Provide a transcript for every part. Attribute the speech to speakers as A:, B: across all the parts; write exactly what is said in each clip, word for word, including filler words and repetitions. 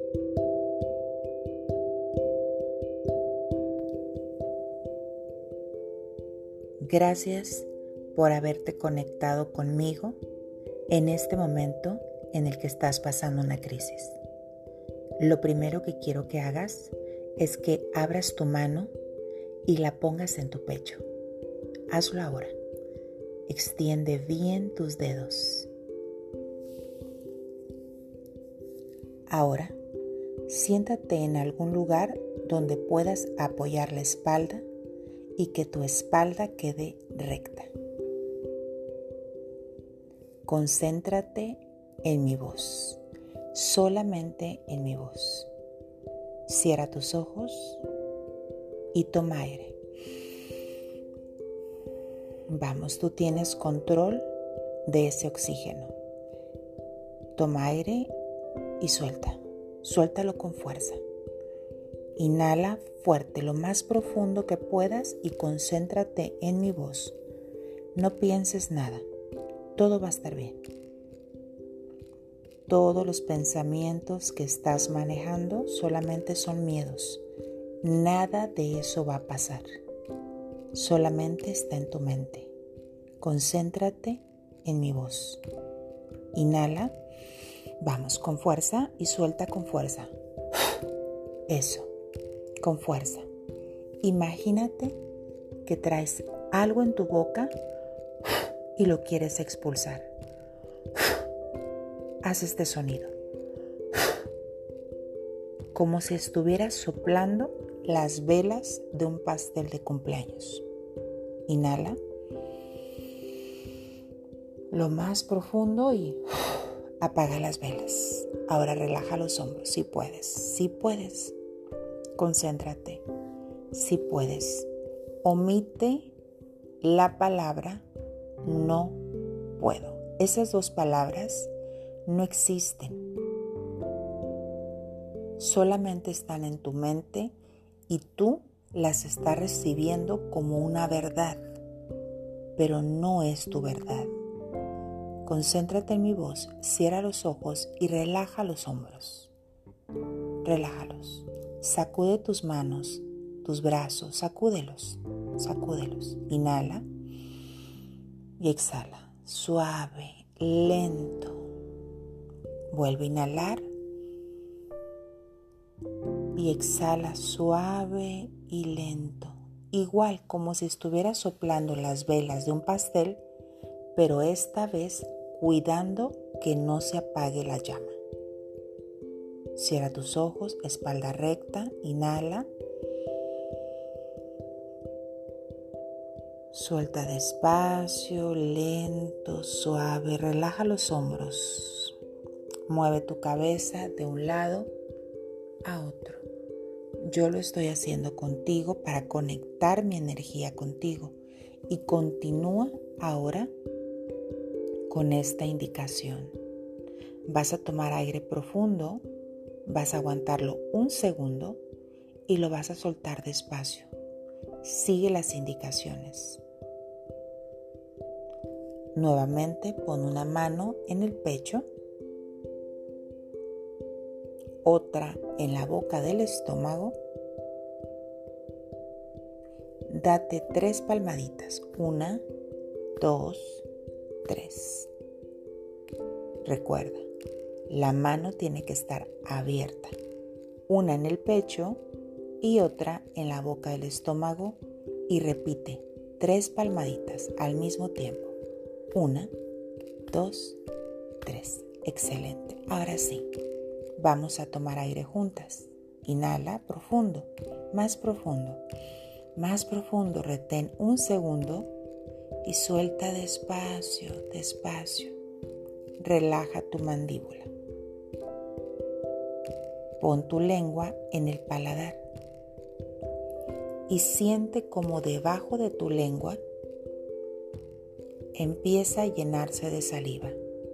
A: Gracias por haberte conectado conmigo en este momento en el que estás pasando una crisis. Lo primero que quiero que hagas es que abras tu mano y la pongas en tu pecho. Hazlo ahora. Extiende bien tus dedos. Ahora, siéntate en algún lugar donde puedas apoyar la espalda y que tu espalda quede recta. Concéntrate en mi voz, solamente en mi voz. Cierra tus ojos y toma aire. Vamos, tú tienes control de ese oxígeno. Toma aire y suelta. Suéltalo con fuerza. Inhala fuerte, lo más profundo que puedas y concéntrate en mi voz. No pienses nada. Todo va a estar bien. Todos los pensamientos que estás manejando solamente son miedos. Nada de eso va a pasar. Solamente está en tu mente. Concéntrate en mi voz. Inhala. Vamos, con fuerza y suelta con fuerza. Eso. Con fuerza. Imagínate que traes algo en tu boca y lo quieres expulsar. Haz este sonido. Como si estuvieras soplando las velas de un pastel de cumpleaños. Inhala. Lo más profundo y apaga las velas. Ahora relaja los hombros. Si puedes, si puedes. Concéntrate. Si puedes. Omite la palabra no puedo. Esas dos palabras no existen. Solamente están en tu mente y tú las estás recibiendo como una verdad, pero no es tu verdad. Concéntrate en mi voz, cierra los ojos y relaja los hombros. Relájalos. Sacude tus manos, tus brazos, sacúdelos, sacúdelos. Inhala y exhala. Suave, lento. Vuelve a inhalar y exhala suave y lento. Igual como si estuvieras soplando las velas de un pastel, pero esta vez cuidando que no se apague la llama. Cierra tus ojos, espalda recta, inhala. Suelta despacio, lento, suave, relaja los hombros. Mueve tu cabeza de un lado a otro. Yo lo estoy haciendo contigo para conectar mi energía contigo y continúa ahora con esta indicación. Vas a tomar aire profundo, vas a aguantarlo un segundo y lo vas a soltar despacio. Sigue las indicaciones. Nuevamente pon una mano en el pecho, otra en la boca del estómago. Date tres palmaditas. Una, dos, tres. Recuerda, la mano tiene que estar abierta. Una en el pecho y otra en la boca del estómago. Y repite tres palmaditas al mismo tiempo. Una, dos, tres. Excelente. Ahora sí, vamos a tomar aire juntas. Inhala profundo, más profundo, más profundo. Retén un segundo y suelta despacio, despacio. Relaja tu mandíbula. Pon tu lengua en el paladar y siente como debajo de tu lengua empieza a llenarse de saliva.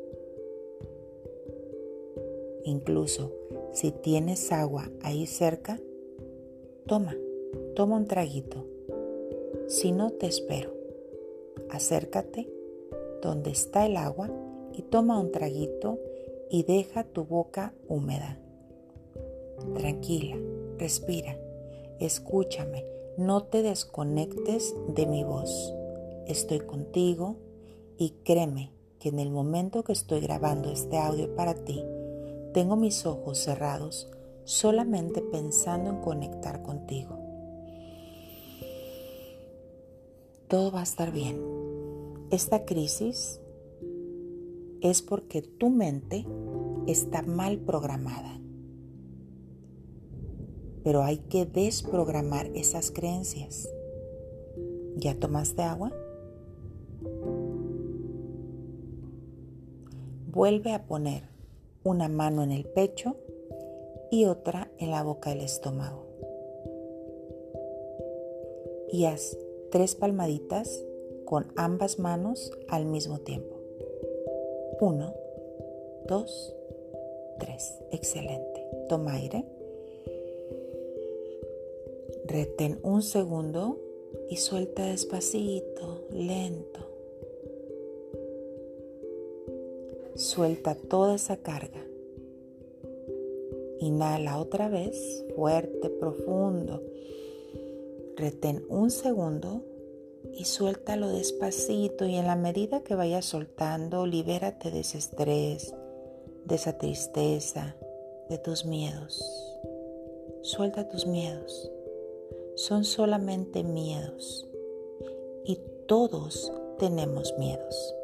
A: Incluso si tienes agua ahí cerca, toma, toma un traguito. Si no, te espero. Acércate donde está el agua y toma un traguito y deja tu boca húmeda. Tranquila, respira, escúchame, no te desconectes de mi voz. Estoy contigo y créeme que en el momento que estoy grabando este audio para ti, tengo mis ojos cerrados solamente pensando en conectar contigo. Todo va a estar bien. Esta crisis es porque tu mente está mal programada. Pero hay que desprogramar esas creencias. ¿Ya tomaste agua? Vuelve a poner una mano en el pecho y otra en la boca del estómago. Y haz tres palmaditas con ambas manos al mismo tiempo. Uno, dos, tres. Excelente. Toma aire. Retén un segundo y suelta despacito, lento. Suelta toda esa carga. Inhala otra vez, fuerte, profundo. Retén un segundo y suéltalo despacito, y en la medida que vayas soltando, libérate de ese estrés, de esa tristeza, de tus miedos. Suelta tus miedos. Son solamente miedos y todos tenemos miedos.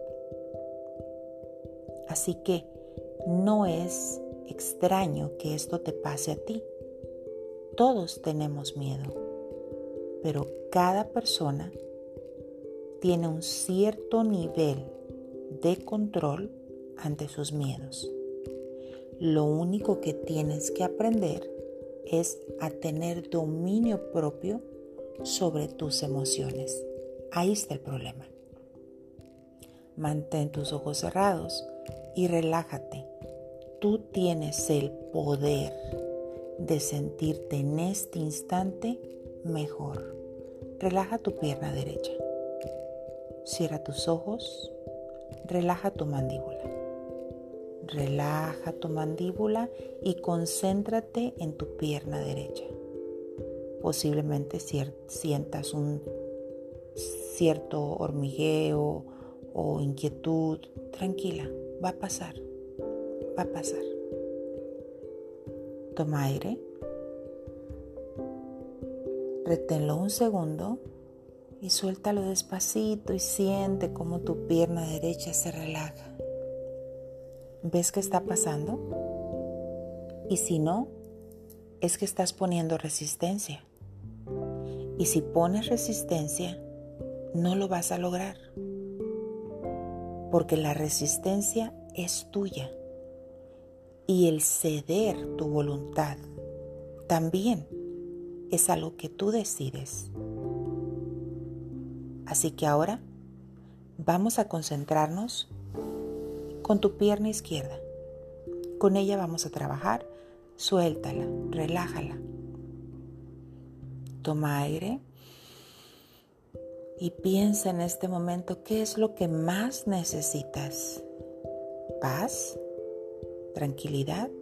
A: Así que no es extraño que esto te pase a ti. Todos tenemos miedo, pero cada persona tiene un cierto nivel de control ante sus miedos. Lo único que tienes que aprender es a tener dominio propio sobre tus emociones. Ahí está el problema. Mantén tus ojos cerrados y relájate. Tú tienes el poder de sentirte en este instante mejor. Relaja tu pierna derecha. Cierra tus ojos. Relaja tu mandíbula. Relaja tu mandíbula y concéntrate en tu pierna derecha. Posiblemente cier- sientas un cierto hormigueo o inquietud. Tranquila, va a pasar, va a pasar. Toma aire. Reténlo un segundo y suéltalo despacito y siente cómo tu pierna derecha se relaja. ¿Ves qué está pasando? Y si no, es que estás poniendo resistencia. Y si pones resistencia, no lo vas a lograr. Porque la resistencia es tuya. Y el ceder tu voluntad también es algo que tú decides. Así que ahora vamos a concentrarnos con tu pierna izquierda. Con ella vamos a trabajar. Suéltala, relájala. Toma aire y piensa en este momento qué es lo que más necesitas. Paz, tranquilidad.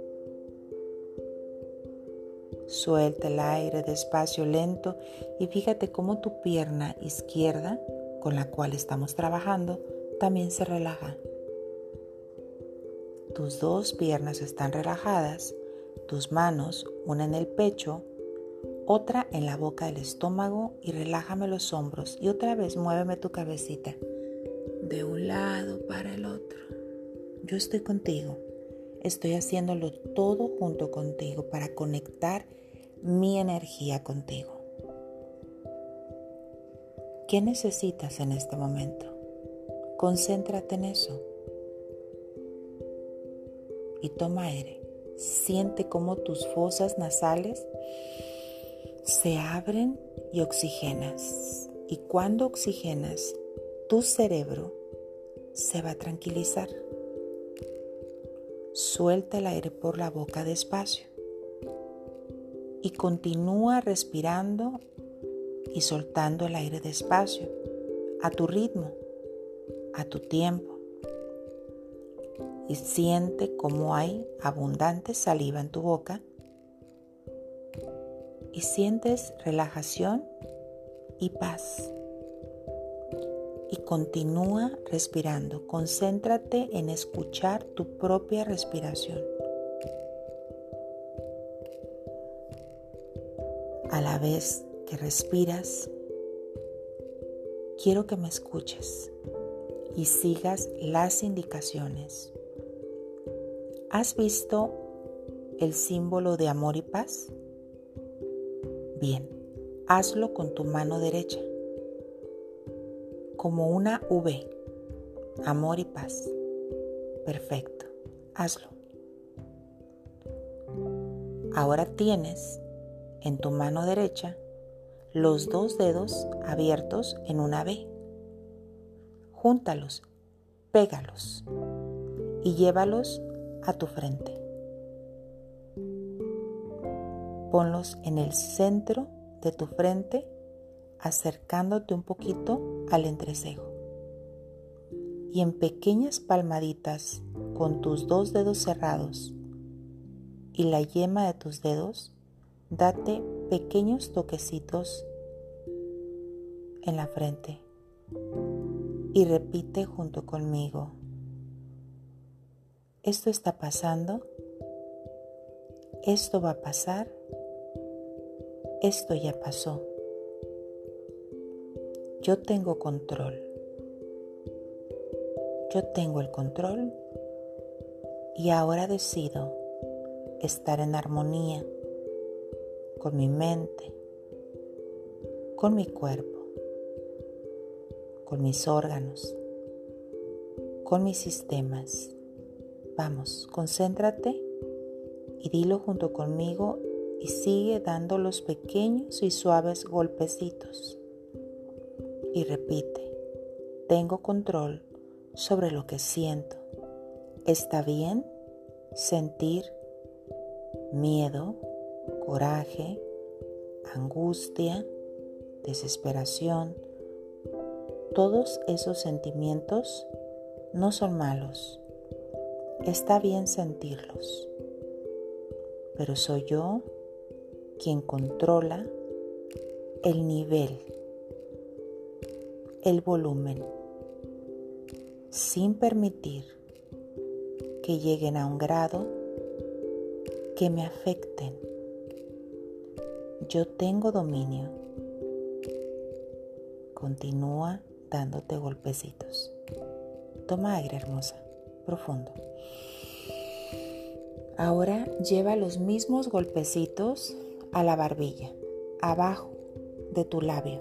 A: Suelta el aire despacio, lento, y fíjate cómo tu pierna izquierda, con la cual estamos trabajando, también se relaja. Tus dos piernas están relajadas, tus manos, una en el pecho, otra en la boca del estómago, y relájame los hombros y otra vez muéveme tu cabecita de un lado para el otro. Yo estoy contigo, estoy haciéndolo todo junto contigo para conectar mi energía contigo. ¿Qué necesitas en este momento? Concéntrate en eso. Y toma aire. Siente cómo tus fosas nasales se abren y oxigenas. Y cuando oxigenas, tu cerebro se va a tranquilizar. Suelta el aire por la boca despacio. Y continúa respirando y soltando el aire despacio, a tu ritmo, a tu tiempo. Y siente cómo hay abundante saliva en tu boca y sientes relajación y paz. Y continúa respirando. Concéntrate en escuchar tu propia respiración. A la vez que respiras, quiero que me escuches y sigas las indicaciones. ¿Has visto el símbolo de amor y paz? Bien, hazlo con tu mano derecha, como una V, amor y paz. Perfecto, hazlo. Ahora tienes en tu mano derecha los dos dedos abiertos en una V. Júntalos, pégalos y llévalos a tu frente. Ponlos en el centro de tu frente, acercándote un poquito al entrecejo. Y en pequeñas palmaditas con tus dos dedos cerrados y la yema de tus dedos, date pequeños toquecitos en la frente y repite junto conmigo: esto está pasando, esto va a pasar, esto ya pasó. Yo tengo control. Yo tengo el control y ahora decido estar en armonía con mi mente, con mi cuerpo, con mis órganos, con mis sistemas. Vamos, concéntrate y dilo junto conmigo y sigue dando los pequeños y suaves golpecitos. Y repite: tengo control sobre lo que siento. ¿Está bien sentir miedo, coraje, angustia, desesperación? Todos esos sentimientos no son malos. Está bien sentirlos. Pero soy yo quien controla el nivel, el volumen, sin permitir que lleguen a un grado que me afecten. Yo tengo dominio. Continúa dándote golpecitos. Toma aire, hermosa, profundo. Ahora lleva los mismos golpecitos a la barbilla, abajo de tu labio.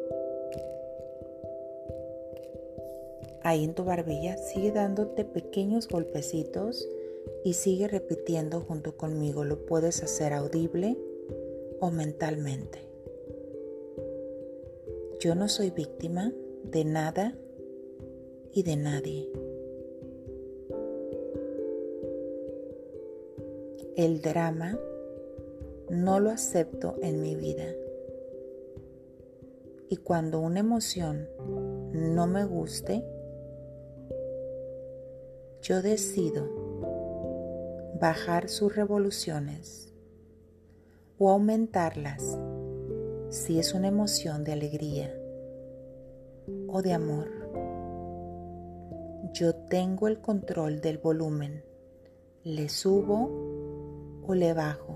A: Ahí en tu barbilla sigue dándote pequeños golpecitos y sigue repitiendo junto conmigo. Lo puedes hacer audible o mentalmente. Yo no soy víctima de nada y de nadie. El drama no lo acepto en mi vida. Y cuando una emoción no me guste, yo decido bajar sus revoluciones o aumentarlas si es una emoción de alegría o de amor. Yo tengo el control del volumen. Le subo o le bajo.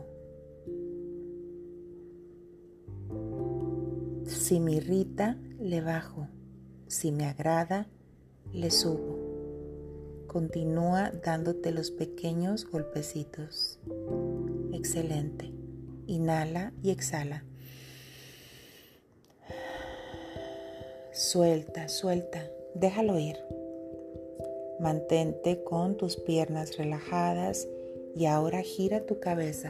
A: Si me irrita, le bajo. Si me agrada, le subo. Continúa dándote los pequeños golpecitos. Excelente. Inhala y exhala. Suelta, suelta. Déjalo ir. Mantente con tus piernas relajadas y ahora gira tu cabeza,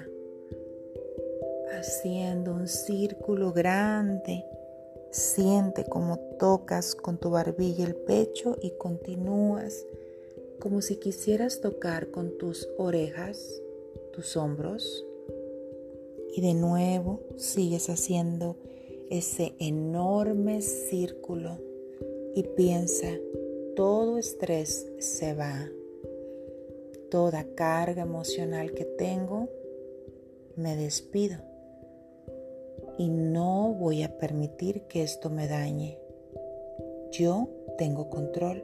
A: haciendo un círculo grande. Siente cómo tocas con tu barbilla el pecho y continúas como si quisieras tocar con tus orejas, tus hombros. Y de nuevo sigues haciendo ese enorme círculo y piensa: todo estrés se va, toda carga emocional que tengo, me despido. y no voy a permitir que esto me dañe. Yo tengo control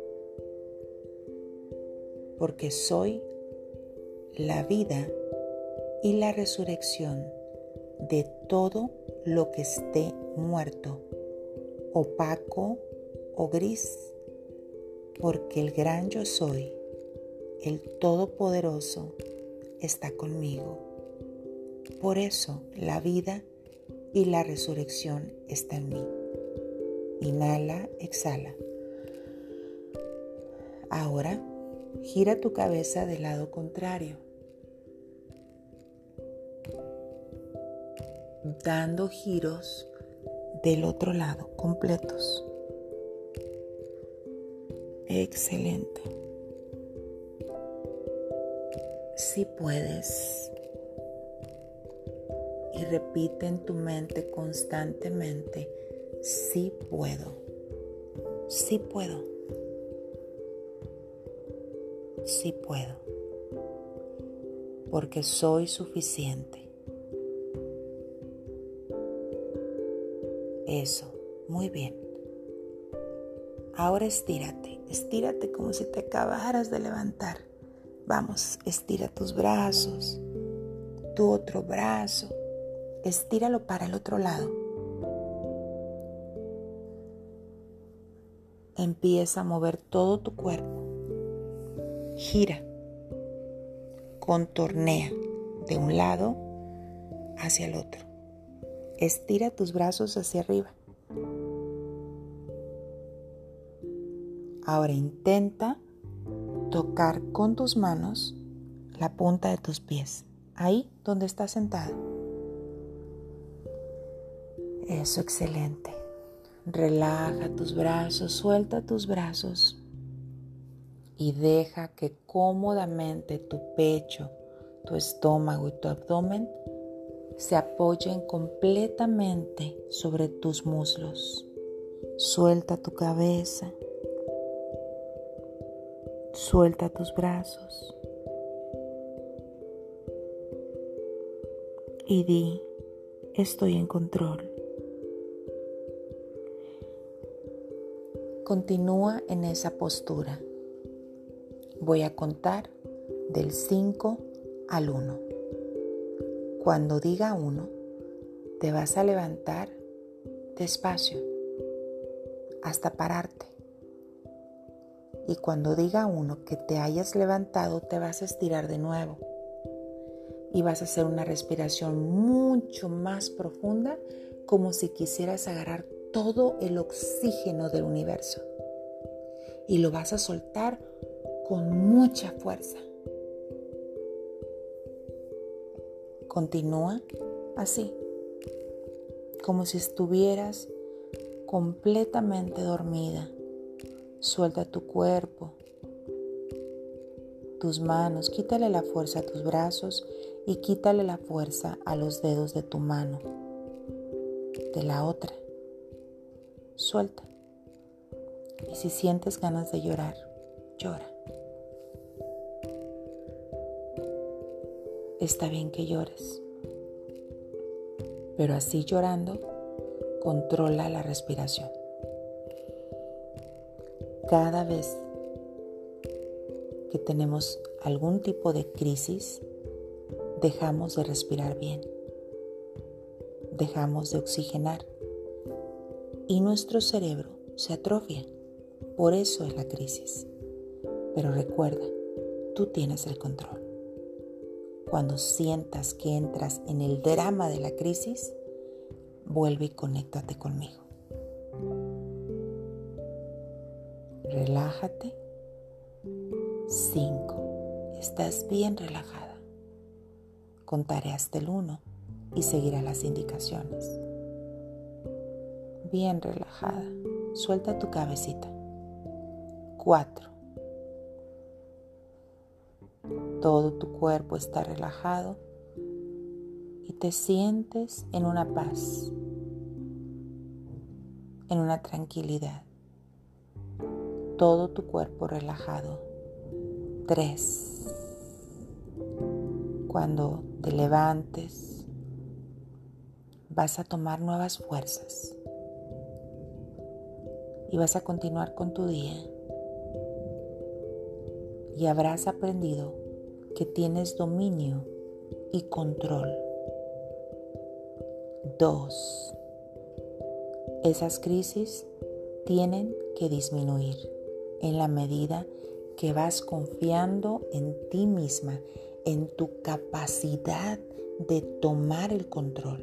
A: porque soy la vida y la resurrección de todo lo que esté muerto, opaco o gris, porque el gran yo soy, el Todopoderoso, está conmigo. Por eso la vida y la resurrección está en mí. Inhala, exhala. Ahora gira tu cabeza del lado contrario, dando giros del otro lado completos. Excelente. Si puedes, y repite en tu mente constantemente: sí puedo, sí puedo, sí puedo, porque soy suficiente. Eso, muy bien. Ahora estírate, estírate como si te acabaras de levantar. Vamos, estira tus brazos, tu otro brazo, estíralo para el otro lado. Empieza a mover todo tu cuerpo. Gira, contornea de un lado hacia el otro. Estira tus brazos hacia arriba. Ahora intenta tocar con tus manos la punta de tus pies, ahí donde estás sentado. Eso, excelente. Relaja tus brazos, suelta tus brazos y deja que cómodamente tu pecho, tu estómago y tu abdomen se apoyen completamente sobre tus muslos. Suelta tu cabeza, suelta tus brazos y di: estoy en control. Continúa en esa postura. Voy a contar del cinco al uno. Cuando diga uno, te vas a levantar despacio hasta pararte. Y cuando diga uno que te hayas levantado, te vas a estirar de nuevo. Y vas a hacer una respiración mucho más profunda, como si quisieras agarrar todo el oxígeno del universo. Y lo vas a soltar con mucha fuerza. Continúa así, como si estuvieras completamente dormida. Suelta tu cuerpo, tus manos, quítale la fuerza a tus brazos y quítale la fuerza a los dedos de tu mano, de la otra. Suelta. Y si sientes ganas de llorar, llora. Está bien que llores, pero así llorando, controla la respiración. Cada vez que tenemos algún tipo de crisis, dejamos de respirar bien, dejamos de oxigenar y nuestro cerebro se atrofia. Por eso es la crisis. Pero recuerda, tú tienes el control. Cuando sientas que entras en el drama de la crisis, vuelve y conéctate conmigo. Relájate. Cinco. Estás bien relajada. Contaré hasta el uno y seguiré las indicaciones. Bien relajada. Suelta tu cabecita. Cuatro. Todo tu cuerpo está relajado y te sientes en una paz, en una tranquilidad. Todo tu cuerpo relajado. Tres. Cuando te levantes, vas a tomar nuevas fuerzas y vas a continuar con tu día y habrás aprendido que tienes dominio y control. Dos, esas crisis tienen que disminuir en la medida que vas confiando en ti misma, en tu capacidad de tomar el control.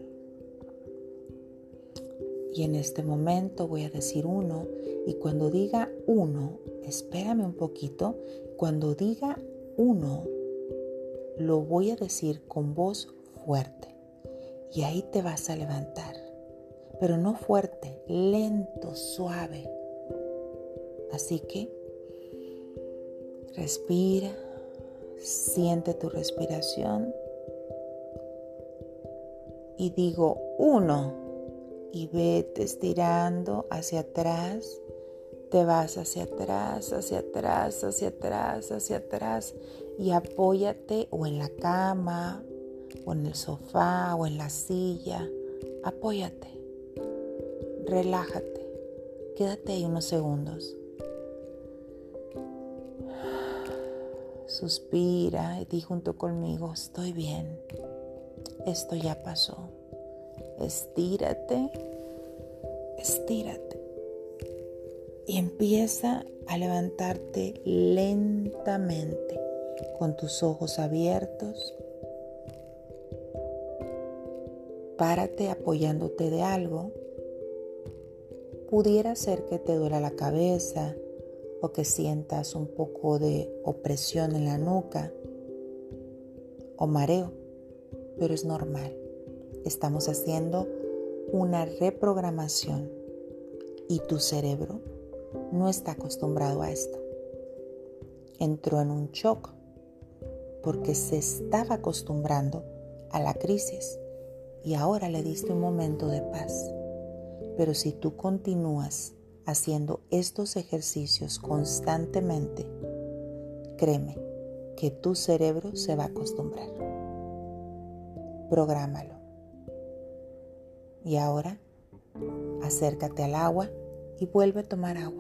A: Y en este momento voy a decir uno, y cuando diga uno, espérame un poquito, cuando diga uno, lo voy a decir con voz fuerte. Y ahí te vas a levantar, pero no fuerte, lento, suave. Así que respira, siente tu respiración y digo uno. Y vete estirando hacia atrás, te vas hacia atrás, hacia atrás, hacia atrás, hacia atrás y apóyate o en la cama, o en el sofá, o en la silla, apóyate, relájate, quédate ahí unos segundos. Suspira y di junto conmigo, estoy bien, esto ya pasó. Estírate, estírate y empieza a levantarte lentamente con tus ojos abiertos. Párate apoyándote de algo. Pudiera ser que te duela la cabeza o que sientas un poco de opresión en la nuca o mareo, pero es normal. Estamos haciendo una reprogramación y tu cerebro no está acostumbrado a esto. Entró en un shock porque se estaba acostumbrando a la crisis y ahora le diste un momento de paz. Pero si tú continúas haciendo estos ejercicios constantemente, créeme que tu cerebro se va a acostumbrar. Prográmalo. Y ahora, acércate al agua y vuelve a tomar agua.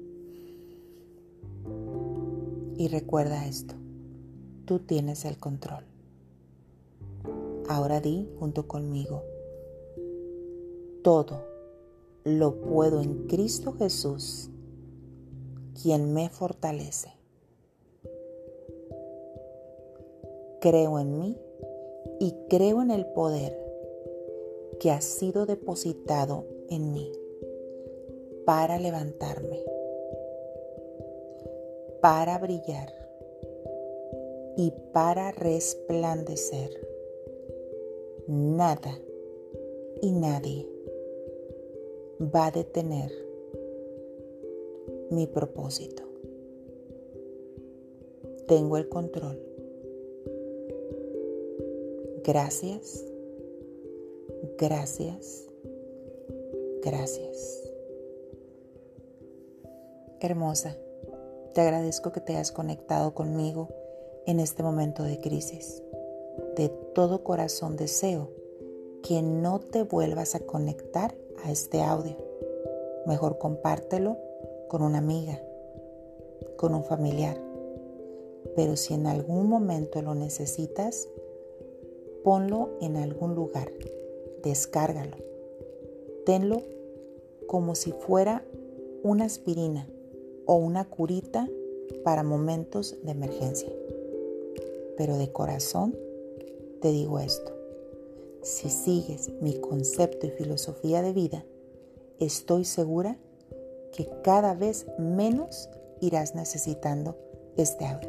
A: Y recuerda esto, tú tienes el control. Ahora di junto conmigo, todo lo puedo en Cristo Jesús, quien me fortalece. Creo en mí y creo en el poder que ha sido depositado en mí para levantarme, para brillar y para resplandecer. Nada y nadie va a detener mi propósito. Tengo el control. Gracias. Gracias, gracias. Hermosa, te agradezco que te hayas conectado conmigo en este momento de crisis. De todo corazón deseo que no te vuelvas a conectar a este audio. Mejor compártelo con una amiga, con un familiar. Pero si en algún momento lo necesitas, ponlo en algún lugar. Descárgalo. Tenlo como si fuera una aspirina o una curita para momentos de emergencia. Pero de corazón te digo esto. Si sigues mi concepto y filosofía de vida, estoy segura que cada vez menos irás necesitando este audio.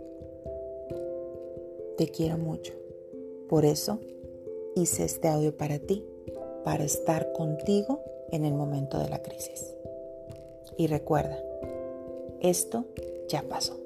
A: Te quiero mucho. Por eso hice este audio para ti, para estar contigo en el momento de la crisis. Y recuerda, esto ya pasó.